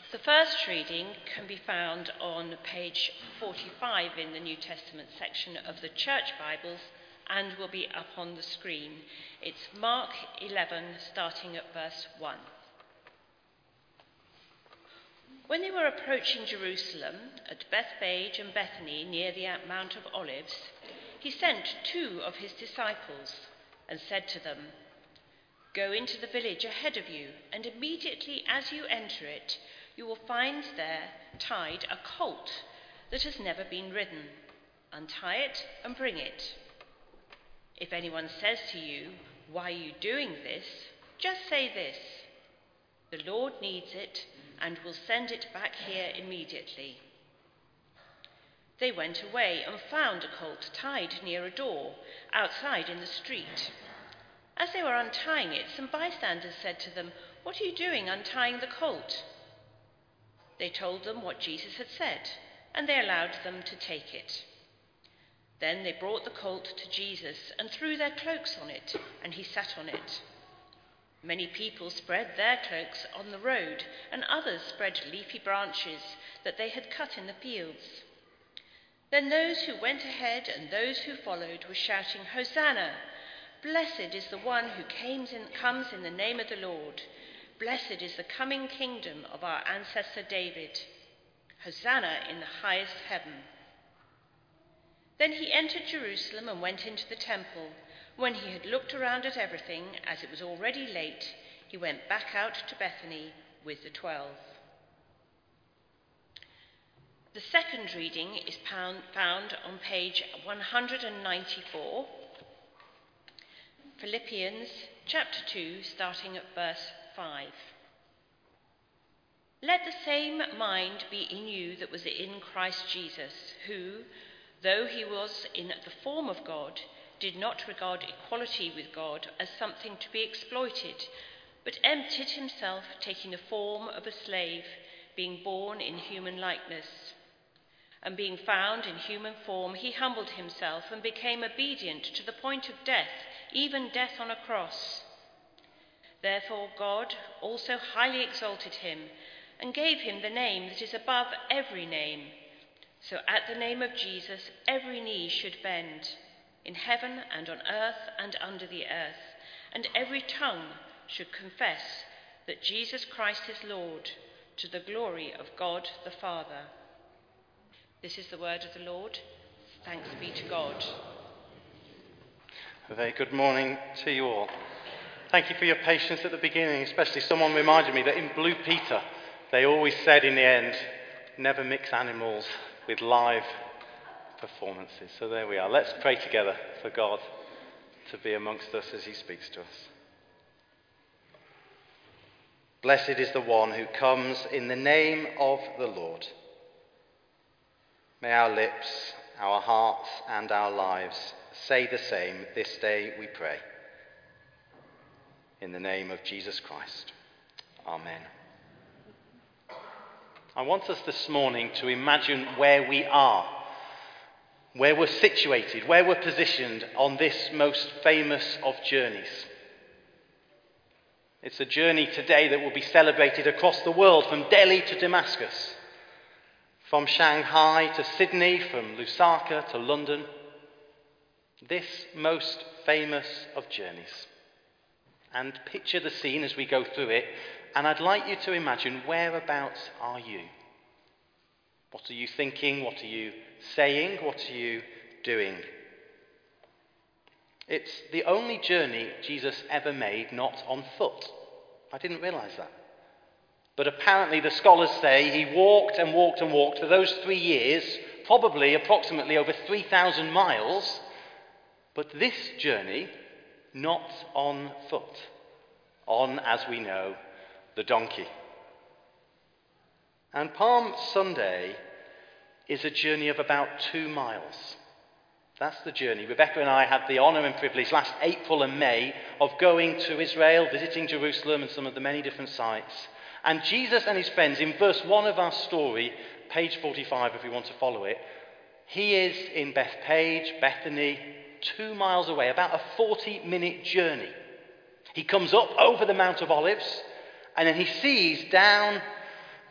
The first reading can be found on page 45 in the New Testament section of the Church Bibles and will be up on the screen. It's Mark 11, starting at verse 1. When they were approaching Jerusalem, at Bethphage and Bethany near the Mount of Olives, he sent 2 of his disciples and said to them, "Go into the village ahead of you, and immediately as you enter it, you will find there tied a colt that has never been ridden. Untie it and bring it. If anyone says to you, 'Why are you doing this?' just say this, 'The Lord needs it and will send it back here immediately.'" They went away and found a colt tied near a door outside in the street. As they were untying it, some bystanders said to them, "What are you doing untying the colt?" They told them what Jesus had said, and they allowed them to take it. Then they brought the colt to Jesus and threw their cloaks on it, and he sat on it. Many people spread their cloaks on the road, and others spread leafy branches that they had cut in the fields. Then those who went ahead and those who followed were shouting, "Hosanna! Blessed is the one who comes in the name of the Lord. Blessed is the coming kingdom of our ancestor David. Hosanna in the highest heaven." Then he entered Jerusalem and went into the temple. When he had looked around at everything, as it was already late, he went back out to Bethany with the 12. The second reading is found on page 194. Philippians chapter 2, starting at verse 5. "Let the same mind be in you that was in Christ Jesus, who, though he was in the form of God, did not regard equality with God as something to be exploited, but emptied himself, taking the form of a slave, being born in human likeness. And being found in human form, he humbled himself and became obedient to the point of death, even death on a cross. Therefore God also highly exalted him and gave him the name that is above every name, so at the name of Jesus every knee should bend, in heaven and on earth and under the earth, and every tongue should confess that Jesus Christ is Lord, to the glory of God the Father." This is the word of the Lord. Thanks be to God. A very good morning to you all. Thank you for your patience at the beginning, especially someone reminded me that in Blue Peter, they always said in the end, never mix animals with live performances. So there we are. Let's pray together for God to be amongst us as he speaks to us. Blessed is the one who comes in the name of the Lord. May our lips, our hearts, and our lives say the same this day, we pray. In the name of Jesus Christ. Amen. I want us this morning to imagine where we are, where we're situated, where we're positioned on this most famous of journeys. It's a journey today that will be celebrated across the world, from Delhi to Damascus, from Shanghai to Sydney, from Lusaka to London. This most famous of journeys. And picture the scene as we go through it, and I'd like you to imagine, whereabouts are you? What are you thinking? What are you saying? What are you doing? It's the only journey Jesus ever made not on foot. I didn't realise that. But apparently the scholars say he walked and walked and walked for those 3 years, probably approximately over 3,000 miles. But this journey, not on foot. On, as we know, the donkey. And Palm Sunday is a journey of about 2 miles. That's the journey. Rebecca and I had the honour and privilege last April and May of going to Israel, visiting Jerusalem and some of the many different sites. And Jesus and his friends, in verse 1 of our story, page 45 if you want to follow it, he is in Bethphage, Bethany, 2 miles away, about a 40-minute journey. He comes up over the Mount of Olives, and then he sees down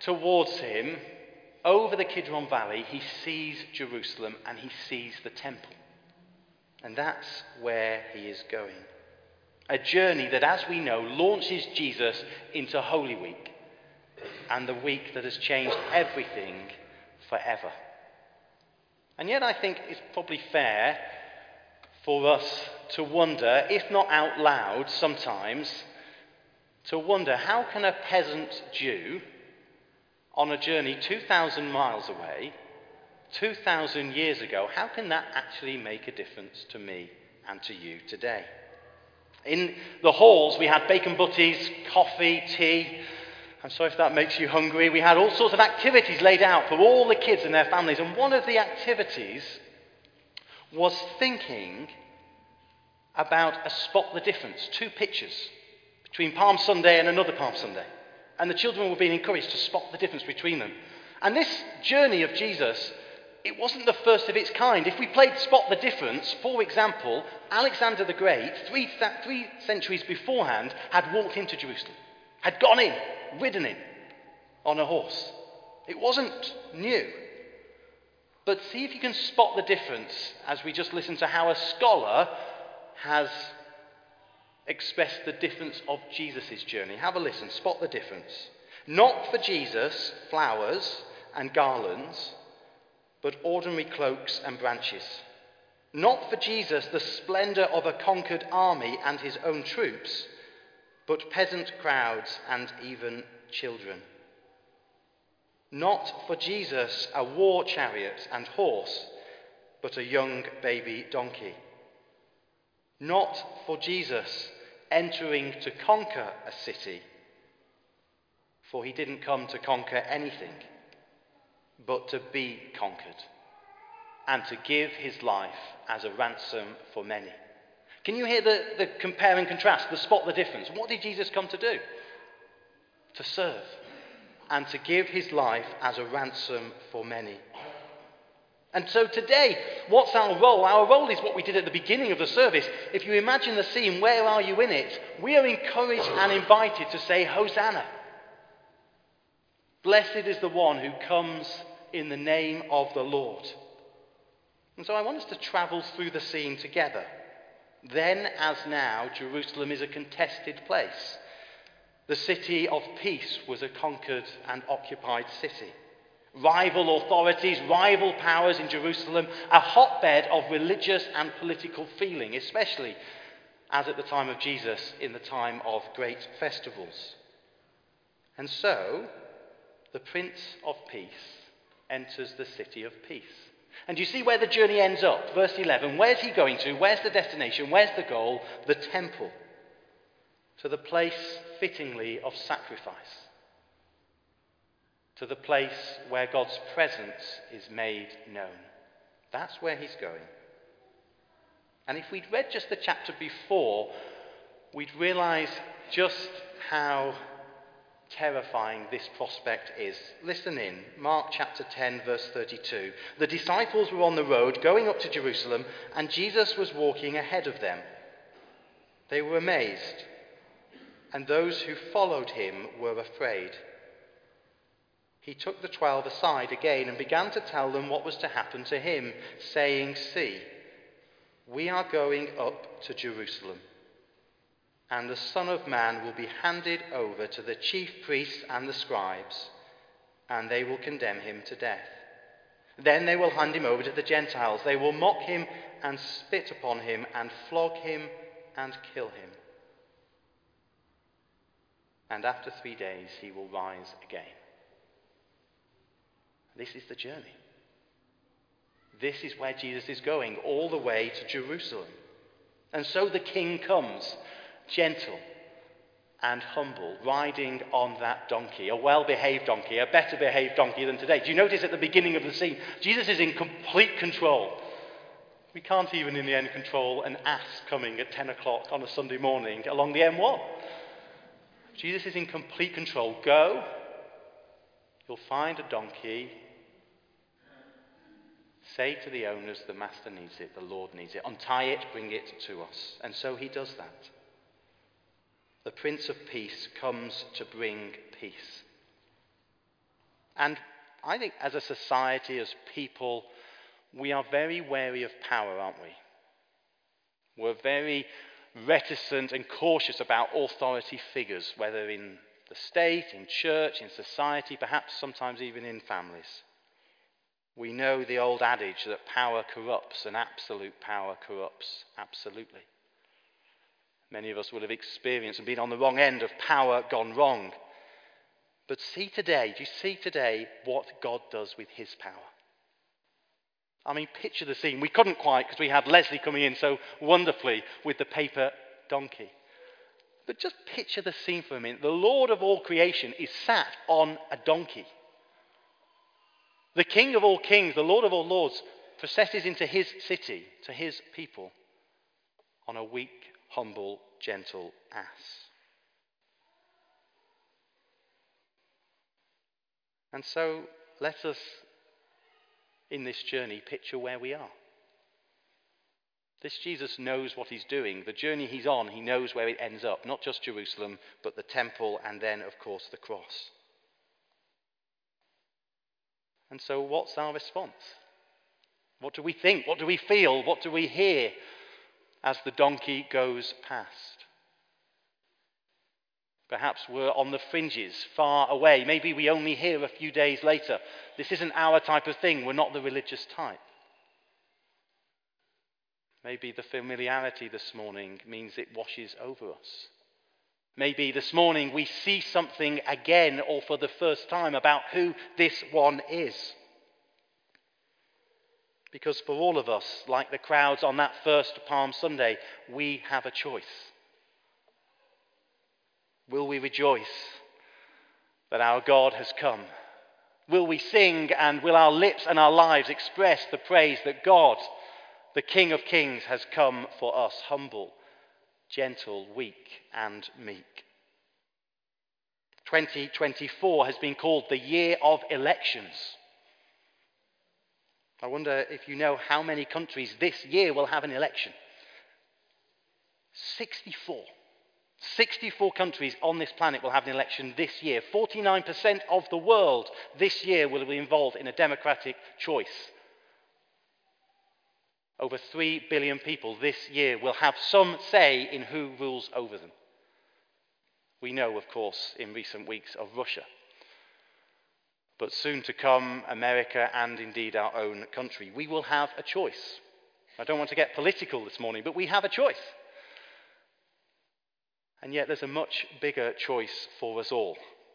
towards him, over the Kidron Valley, he sees Jerusalem and he sees the temple. And that's where he is going. A journey that, as we know, launches Jesus into Holy Week, and the week that has changed everything forever. And yet I think it's probably fair for us to wonder, if not out loud sometimes, to wonder how can a peasant Jew on a journey 2,000 miles away, 2,000 years ago, how can that actually make a difference to me and to you today? In the halls we had bacon butties, coffee, tea. I'm sorry if that makes you hungry. We had all sorts of activities laid out for all the kids and their families. And one of the activities was thinking about a spot the difference, 2 pictures between Palm Sunday and another Palm Sunday. And the children were being encouraged to spot the difference between them. And this journey of Jesus, it wasn't the first of its kind. If we played Spot the Difference, for example, Alexander the Great, 3 centuries beforehand, had walked into Jerusalem, had gone in, ridden in on a horse. It wasn't new. But see if you can spot the difference as we just listen to how a scholar has expressed the difference of Jesus' journey. Have a listen, spot the difference. Not for Jesus, flowers and garlands, but ordinary cloaks and branches. Not for Jesus, the splendour of a conquered army and his own troops, but peasant crowds and even children. Not for Jesus, a war chariot and horse, but a young baby donkey. Not for Jesus, entering to conquer a city, for he didn't come to conquer anything, but to be conquered, and to give his life as a ransom for many. Can you hear the compare and contrast, the spot the difference? What did Jesus come to do? To serve, and to give his life as a ransom for many. And so today, what's our role? Our role is what we did at the beginning of the service. If you imagine the scene, where are you in it? We are encouraged and invited to say, Hosanna. Blessed is the one who comes in the name of the Lord. And so I want us to travel through the scene together. Then, as now, Jerusalem is a contested place. The city of peace was a conquered and occupied city. Rival authorities, rival powers in Jerusalem, a hotbed of religious and political feeling, especially as at the time of Jesus, in the time of great festivals. And so, the Prince of Peace enters the city of peace. And you see where the journey ends up. Verse 11, where's he going to? Where's the destination? Where's the goal? The temple. To the place fittingly of sacrifice. To the place where God's presence is made known. That's where he's going. And if we'd read just the chapter before, we'd realise just how terrifying this prospect is. Listen in, Mark chapter 10, verse 32. The disciples were on the road going up to Jerusalem, and Jesus was walking ahead of them. They were amazed, and those who followed him were afraid. He took the 12 aside again and began to tell them what was to happen to him, saying, "See, we are going up to Jerusalem, and the Son of Man will be handed over to the chief priests and the scribes, and they will condemn him to death. Then they will hand him over to the Gentiles. They will mock him and spit upon him and flog him and kill him. And after 3 days he will rise again." This is the journey. This is where Jesus is going, all the way to Jerusalem. And so the king comes, gentle and humble, riding on that donkey, a well-behaved donkey, a better behaved donkey than today. Do you notice at the beginning of the scene, Jesus is in complete control. We can't even in the end control an ass coming at 10 o'clock on a Sunday morning along the M1. Jesus is in complete control. Go, you'll find a donkey. Say to the owners, the master needs it, the Lord needs it. Untie it, bring it to us. And so he does that. The Prince of Peace comes to bring peace. And I think as a society, as people, we are very wary of power, aren't we? We're very reticent and cautious about authority figures, whether in the state, in church, in society, perhaps sometimes even in families. We know the old adage that power corrupts and absolute power corrupts absolutely. Many of us will have experienced and been on the wrong end of power gone wrong. But do you see today what God does with his power? I mean, picture the scene. We couldn't quite because we had Leslie coming in so wonderfully with the paper donkey. But just picture the scene for a minute. The Lord of all creation is sat on a donkey. The King of all kings, the Lord of all lords, processes into his city, to his people, on a weak, humble, gentle ass. And so let us, in this journey, picture where we are. This Jesus knows what he's doing. The journey he's on, he knows where it ends up. Not just Jerusalem, but the temple and then, of course, the cross. And so what's our response? What do we think? What do we feel? What do we hear as the donkey goes past? Perhaps we're on the fringes, far away. Maybe we only hear a few days later. This isn't our type of thing. We're not the religious type. Maybe the familiarity this morning means it washes over us. Maybe this morning we see something again or for the first time about who this one is. Because for all of us, like the crowds on that first Palm Sunday, we have a choice. Will we rejoice that our God has come? Will we sing and will our lips and our lives express the praise that God, the King of Kings, has come for us, humble, gentle, weak and meek? 2024 has been called the year of elections. I wonder if you know how many countries this year will have an election. 64. 64 countries on this planet will have an election this year. 49% of the world this year will be involved in a democratic choice. Over 3 billion people this year will have some say in who rules over them. We know, of course, in recent weeks of Russia. But soon to come, America and indeed our own country. We will have a choice. I don't want to get political this morning, but we have a choice. And yet there's a much bigger choice for us all.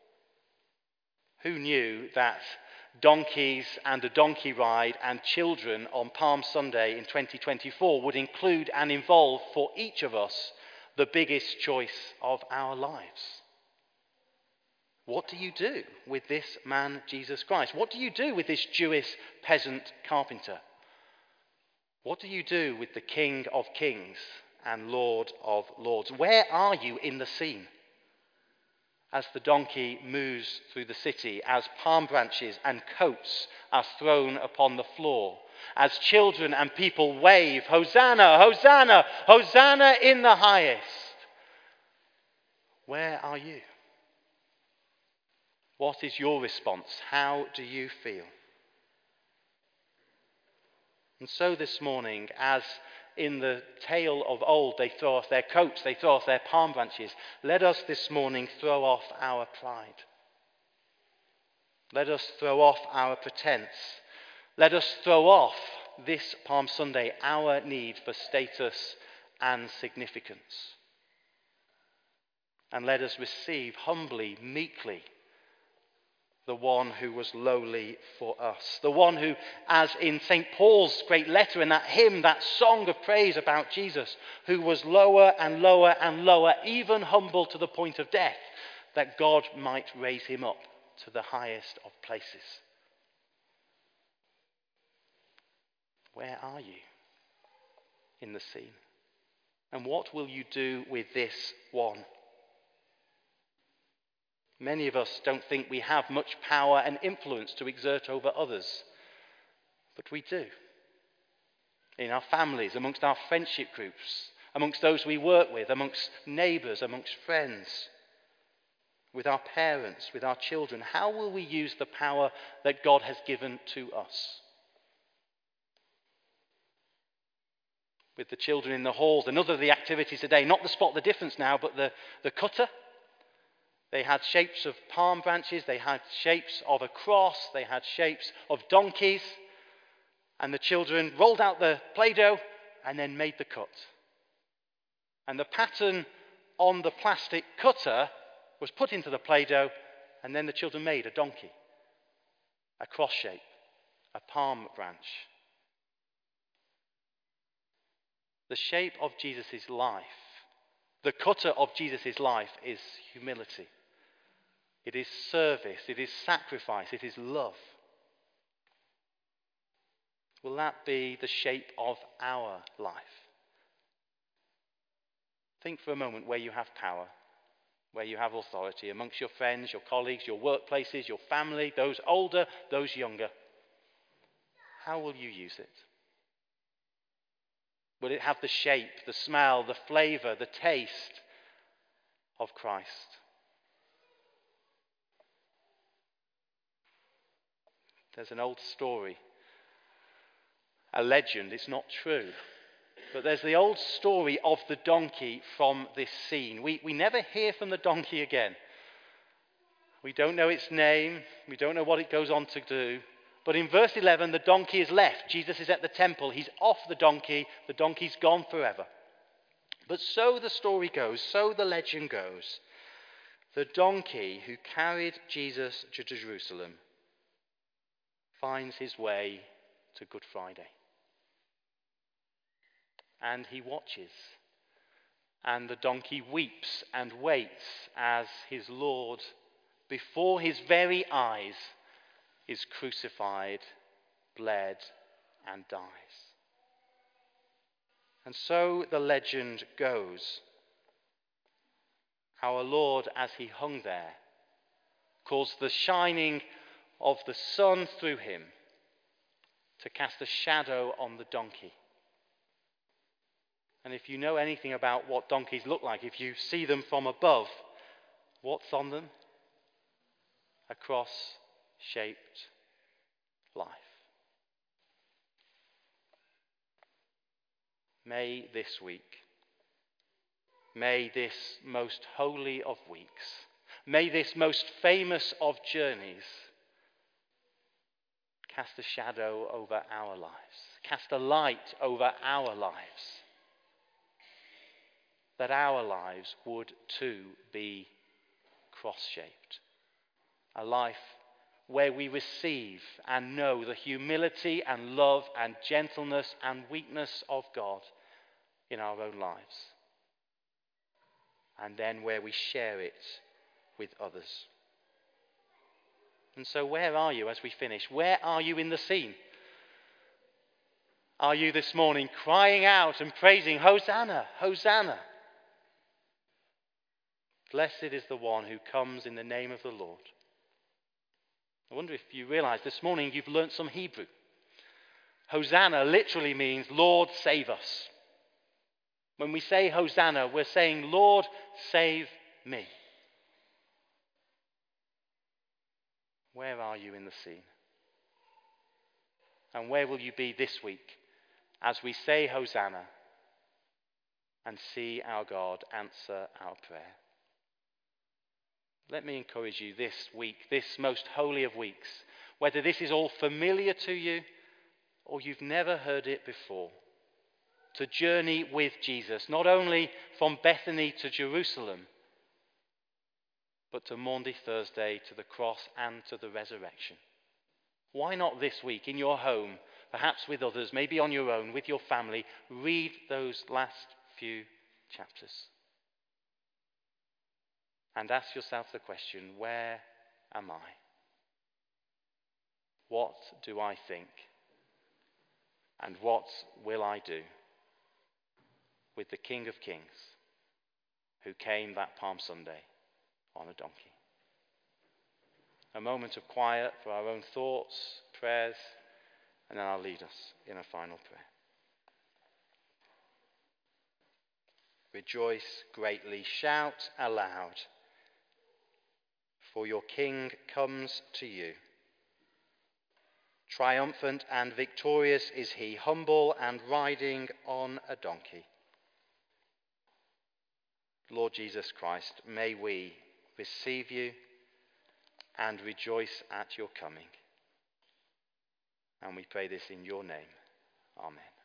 Who knew that donkeys and a donkey ride and children on Palm Sunday in 2024 would include and involve for each of us the biggest choice of our lives? What do you do with this man, Jesus Christ? What do you do with this Jewish peasant carpenter? What do you do with the King of Kings and Lord of Lords? Where are you in the scene? As the donkey moves through the city, as palm branches and coats are thrown upon the floor, as children and people wave, Hosanna, Hosanna, Hosanna in the highest. Where are you? What is your response? How do you feel? And so this morning, as in the tale of old, they throw off their coats, they throw off their palm branches, let us this morning throw off our pride. Let us throw off our pretense. Let us throw off this Palm Sunday our need for status and significance. And let us receive humbly, meekly, the one who was lowly for us. The one who, as in St. Paul's great letter in that hymn, that song of praise about Jesus, who was lower and lower and lower, even humble to the point of death, that God might raise him up to the highest of places. Where are you in the scene? And what will you do with this one? Many of us don't think we have much power and influence to exert over others, but we do. In our families, amongst our friendship groups, amongst those we work with, amongst neighbours, amongst friends. with our parents, with our children? How will we use the power that God has given to us? With the children in the halls, another of the activities today, not the spot the difference now, but the cutter. They had shapes of palm branches, they had shapes of a cross, they had shapes of donkeys, and the children rolled out the Play-Doh and then made the cut. And the pattern on the plastic cutter was put into the Play-Doh, and then the children made a donkey, a cross shape, a palm branch. The shape of Jesus' life, the cutter of Jesus' life is humility. It is service, it is sacrifice, it is love. Will that be the shape of our life? Think for a moment where you have power, where you have authority amongst your friends, your colleagues, your workplaces, your family, those older, those younger. How will you use it? Will it have the shape, the smell, the flavour, the taste of Christ? There's an old story, a legend, it's not true. But there's the old story of the donkey from this scene. We never hear from the donkey again. We don't know its name. We don't know what it goes on to do. But in verse 11, the donkey is left. Jesus is at the temple. He's off the donkey. The donkey's gone forever. But so the story goes, so the legend goes. The donkey who carried Jesus to Jerusalem finds his way to Good Friday. And he watches. And the donkey weeps and waits as his Lord, before his very eyes, is crucified, bled, and dies. And so the legend goes. Our Lord, as he hung there, caused the shining of the sun through him to cast a shadow on the donkey. And if you know anything about what donkeys look like, if you see them from above, what's on them? A cross-shaped life. May this week, may this most holy of weeks, may this most famous of journeys cast a shadow over our lives, cast a light over our lives, that our lives would too be cross-shaped. A life where we receive and know the humility and love and gentleness and weakness of God in our own lives. And then where we share it with others. And so where are you as we finish? Where are you in the scene? Are you this morning crying out and praising, Hosanna, Hosanna? Blessed is the one who comes in the name of the Lord. I wonder if you realize this morning you've learnt some Hebrew. Hosanna literally means, Lord, save us. When we say Hosanna, we're saying, Lord, save me. Where are you in the scene? And where will you be this week as we say Hosanna and see our God answer our prayer? Let me encourage you this week, this most holy of weeks, whether this is all familiar to you or you've never heard it before, to journey with Jesus, not only from Bethany to Jerusalem, but to Maundy Thursday, to the cross and to the resurrection. Why not this week in your home, perhaps with others, maybe on your own, with your family, read those last few chapters? And ask yourself the question, where am I? What do I think? And what will I do with the King of Kings who came that Palm Sunday on a donkey? A moment of quiet for our own thoughts, prayers, and then I'll lead us in a final prayer. Rejoice greatly, shout aloud. for your King comes to you. Triumphant and victorious is he, humble and riding on a donkey. Lord Jesus Christ, may we receive you and rejoice at your coming. And we pray this in your name. Amen.